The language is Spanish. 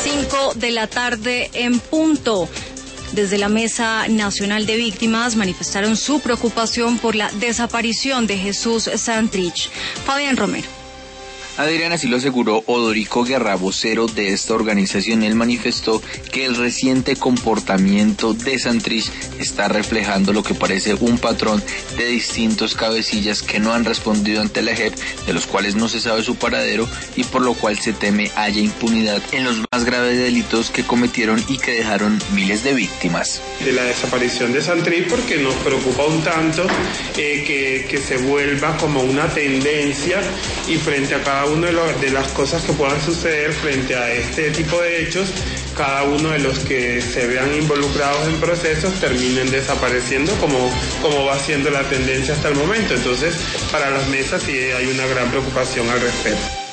5 de la tarde en punto. Desde la Mesa Nacional de Víctimas manifestaron su preocupación por la desaparición de Jesús Santrich. Fabián Romero. Adriana, así lo aseguró Odorico Guerra, vocero de esta organización. Él manifestó que el reciente comportamiento de Santrich está reflejando lo que parece un patrón de distintos cabecillas que no han respondido ante la JEP, de los cuales no se sabe su paradero y por lo cual se teme haya impunidad en los más graves delitos que cometieron y que dejaron miles de víctimas. De la desaparición de Santrich, porque nos preocupa un tanto que se vuelva como una tendencia, y frente a cada una de las cosas que puedan suceder frente a este tipo de hechos, cada uno de los que se vean involucrados en procesos terminen desapareciendo como va siendo la tendencia hasta el momento. Entonces, para las mesas sí hay una gran preocupación al respecto.